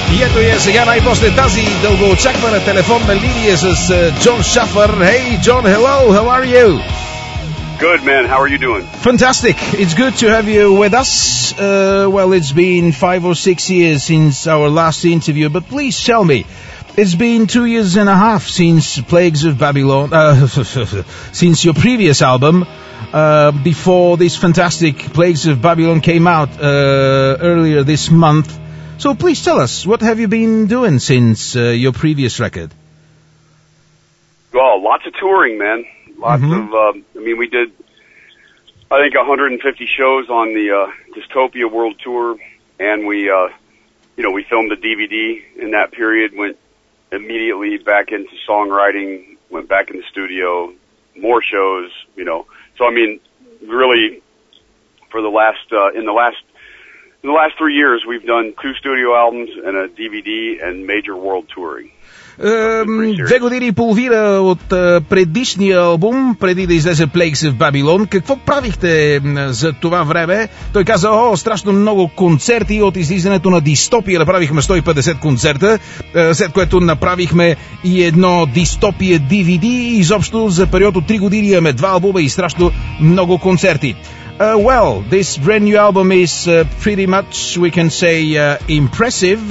И ето я сега най-после тази дългоочаквана телефонна линия с Джон Шафър. Hey, John, hello, how are you? Good, man. How are you doing? Fantastic. It's good to have you with us. Well, it's been 5 or 6 years since our last interview, but please tell me, it's been 2 years and a half since Plagues of Babylon, since your previous album, before this fantastic Plagues of Babylon came out earlier this month. So please tell us, what have you been doing since your previous record? Well, lots of touring, man. Lots of, we did, I think, 150 shows on the Dystopia World Tour, and we filmed a DVD in that period, went immediately back into songwriting, went back in the studio, more shows, So, really, for the last, in the last 3 years, we've done 2 studio albums and a DVD and major world touring. 2 години и половина от предишния албум, преди да излезе Plagues of Babylon. Какво правихте за това време? Той каза, страшно много концерти. От излизането на Дистопия направихме 150 концерта, след което направихме и едно Дистопия DVD. Изобщо за период от 3 години имаме 2 албума и страшно много концерти. Well, this brand new album is pretty much, we can say, impressive.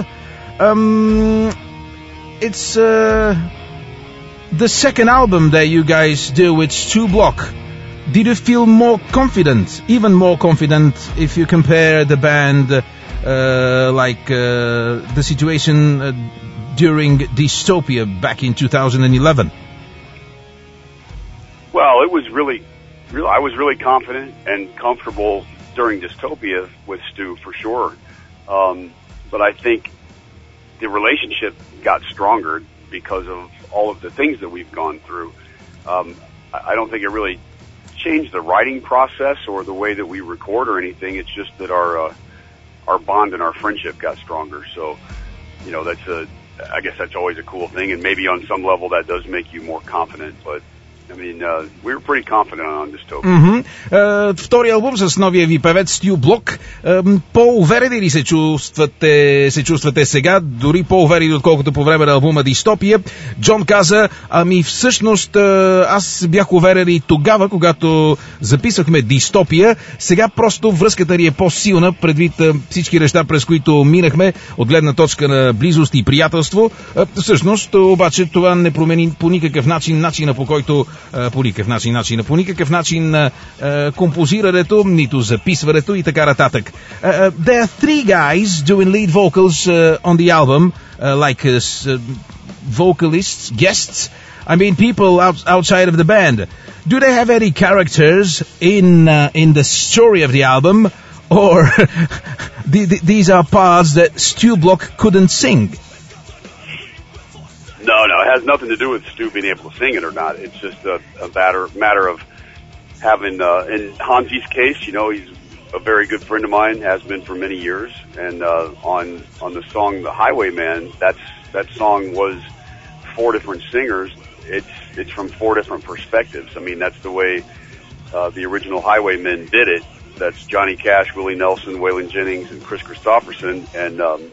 It's the second album that you guys do with Stu Block. Did you feel more confident, even more confident, if you compare the band the situation during Dystopia back in 2011? Well, it was I was really confident and comfortable during Dystopia with Stu, for sure. But I think the relationship got stronger because of all of the things that we've gone through. I don't think it really changed the writing process or the way that we record or anything. It's just that our bond and our friendship got stronger. So, I guess that's always a cool thing, and maybe on some level that does make you more confident, but we were pretty confident on Dystopia. Втори албум с новия ви певец Stu Block. По-уверени ли се чувствате сега, дори по-уверени отколкото по време на албума Дистопия? Джон каза, всъщност аз бях уверен и тогава, когато записахме Дистопия. Сега просто връзката ни е по-силна, предвид всички неща, през които минахме, от гледна точка на близост и приятелство. Всъщност, обаче, това не промени по никакъв начин начина, по който по никакъв начин композирането, нито записването и така нататък. There are 3 guys doing lead vocals on the album, vocalists, guests. People outside of the band. Do they have any characters in the story of the album, or these are parts that Stu Block couldn't sing? No, it has nothing to do with Stu being able to sing it or not. It's just a matter of having, in Hansi's case, he's a very good friend of mine, has been for many years, and on the song The Highwayman, that song was 4 different singers. It's from 4 different perspectives. That's the way the original Highwaymen did it. That's Johnny Cash, Willie Nelson, Waylon Jennings, and Chris Christopherson, and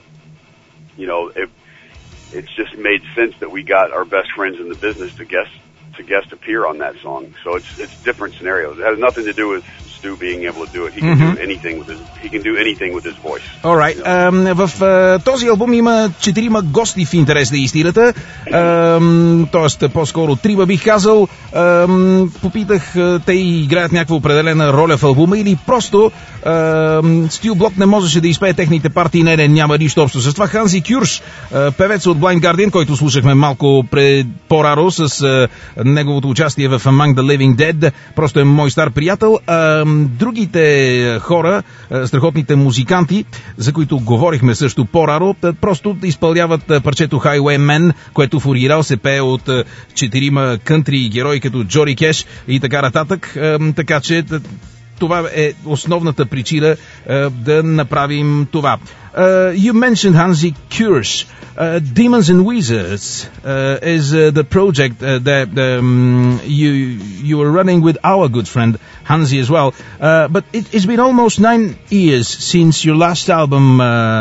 it's just made sense that we got our best friends in the business to guest appear on that song. So it's different scenarios. It has nothing to do with Stu being able to do it. He can do anything with his voice. All right. В този албум има 4 гости в интерес на истината. Тоест, по-скоро 3 бих казал. Попитах, те играят някаква определена роля в албума или просто Stu Block не можеше да изпее техните партии. Не, няма нищо общо с това. Ханзи Кюрш, певец от Blind Guardian, който слушахме малко по-рано с неговото участие в Among the Living Dead, просто е мой стар приятел. Другите хора, страхотните музиканти, за които говорихме също по-рано, просто изпълняват парчето Highwayman, което в оригинал се пее от 4 кънтри герои като Джори Кеш и така нататък. Така че това е основната причина да направим това. You mentioned Hansi Kurs. Demons and Wizards is the project that you were running with our good friend Hansi as well. But it's been almost 9 years since your last album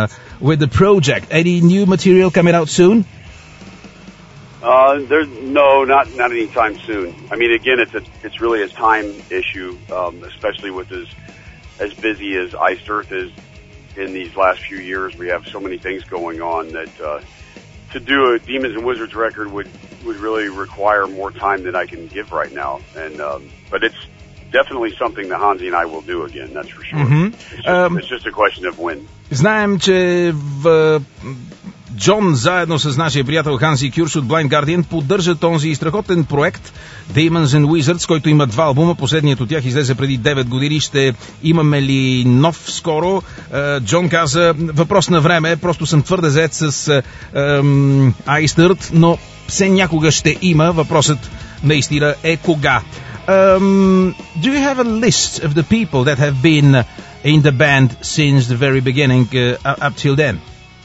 with the project. Any new material coming out soon? There's not anytime soon. I mean, again, it's really a time issue, especially with as busy as Iced Earth is in these last few years. We have so many things going on that to do a Demons and Wizards record would really require more time than I can give right now. And but it's definitely something that Hansi and I will do again. That's for sure. Mm-hmm. It's just a question of when. Знаем, че в Джон заедно с нашия приятел Ханси Кюрш от Blind Guardian поддържа този страхотен проект Demons and Wizards, който има 2 албума. Последният от тях излезе преди 9 години. Ще имаме ли нов скоро? Джон каза, въпрос на време, просто съм твърде зает с Iced Earth, но все някога ще има. Въпросът наистина е кога. Do you have a list of the people that have been in the band since the very beginning up till then?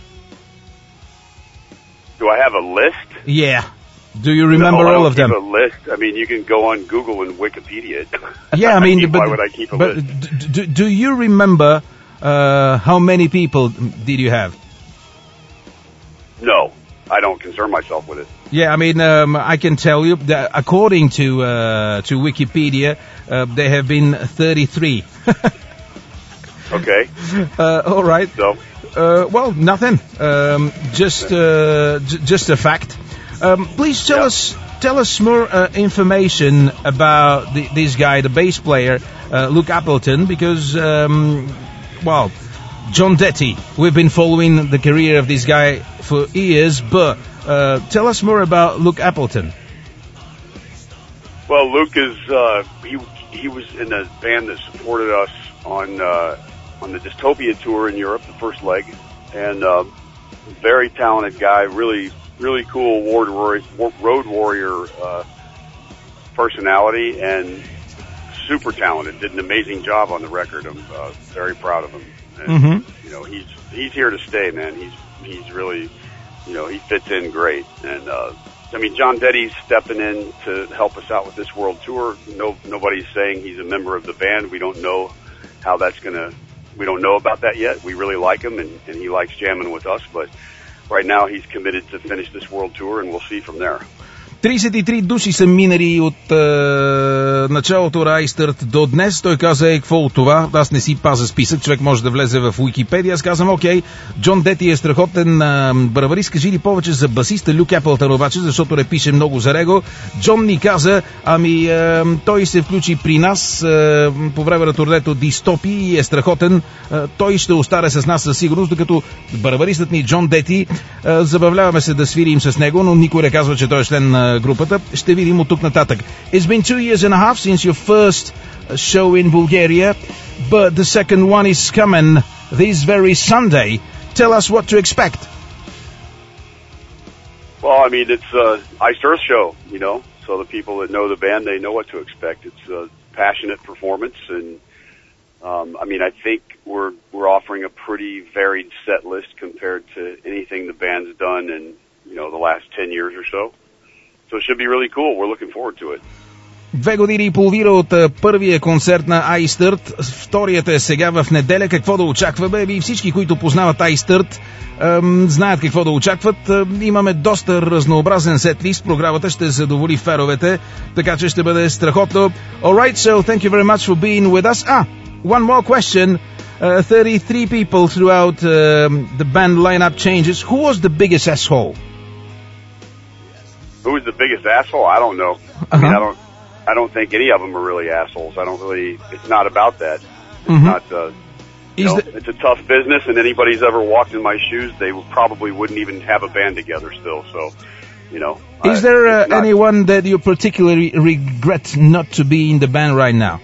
Do I have a list? Yeah. Do you remember all of them? I don't keep a list. I mean, you can go on Google and Wikipedia it. Yeah, I mean, why would I keep a list? Do you remember how many people did you have? No, I don't concern myself with it. Yeah, I mean, I can tell you that according to Wikipedia, there have been 33. Okay. All right. So. Well, nothing. Just a fact. Please tell us more information about this guy, the bass player, Luke Appleton, because John Detty. We've been following the career of this guy for years, but tell us more about Luke Appleton. Well, Luke is he was in the band that supported us on the Dystopia tour in Europe, the first leg, and very talented guy, really cool road warrior personality, and super talented. Did an amazing job on the record. I'm very proud of him. And, you know, he's here to stay, man. He's really, you know, he fits in great. And I mean, John Detty's stepping in to help us out with this world tour. Nobody's saying he's a member of the band. We don't know how that's gonna. We don't know about that yet. We really like him, and he likes jamming with us, but right now he's committed to finish this world tour, and we'll see from there. 33 души са минали от началото на Iced Earth до днес. Той каза, какво от това? Аз не си пазя списък, човек може да влезе в Уикипедия. Аз казвам, окей, Джон Дети е страхотен барабарист. Кажи ли повече за басиста Люк Аплтън обаче, защото не пише много за него. Джон ни каза, той се включи при нас по време на турнето Дистопи и е страхотен. Той ще остане с нас със сигурност, докато барабаристът ни Джон Дети, забавляваме се да свирим с него, но никой не казва, че той е член на групата. Ще видим от тук нататък. It's been 2 years and a half since your first show in Bulgaria, but the second one is coming this very Sunday. Tell us what to expect. Well, I mean, it's Iced Earth show, you know, so the people that know the band, they know what to expect. It's a passionate performance, and I mean, I think we're offering a pretty varied set list compared to anything the band's done in, you know, the last 10 years or so. So it should be really cool. We're looking forward to it. 2 години и половина от първия концерт на Iced Earth. Вторият е сега в неделя. Какво да очакваме? И всички, които познават Iced Earth, знаят какво да очакват. Имаме доста разнообразен сет-лист. Програмата ще задоволи феновете, така че ще бъде страхотно. Alright, so thank you very much for being with us. One more question. 33 people throughout the band lineup changes. Who was the biggest asshole? Who was the biggest asshole? I don't know. I mean, I don't think any of them are really assholes. It's not about that. It's not, it's a tough business, and anybody's ever walked in my shoes, they probably wouldn't even have a band together still, so, you know. Is there anyone that you particularly regret not to be in the band right now?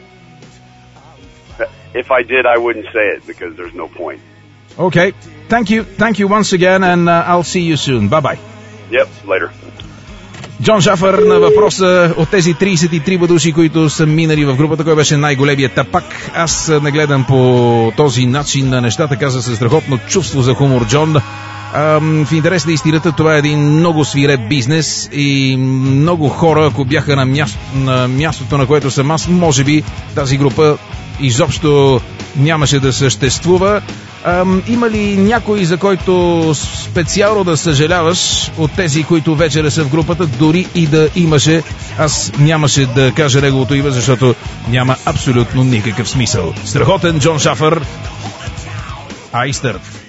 If I did, I wouldn't say it, because there's no point. Okay. Thank you once again, and I'll see you soon. Bye-bye. Yep, later. Джон Шафър на въпроса от тези 33 души, които са минали в групата, кой беше най-големият тапак. Аз не гледам по този начин на нещата, каза със страхотно чувство за хумор Джон. В интерес на истината, това е един много свиреп бизнес и много хора, ако бяха на мястото, на което съм аз, може би тази група изобщо нямаше да съществува. Има ли някой, за който специално да съжаляваш от тези, които вече са в групата, дори и да имаше? Аз нямаше да кажа неговото име, защото няма абсолютно никакъв смисъл. Страхотен Джон Шафър. Айстър.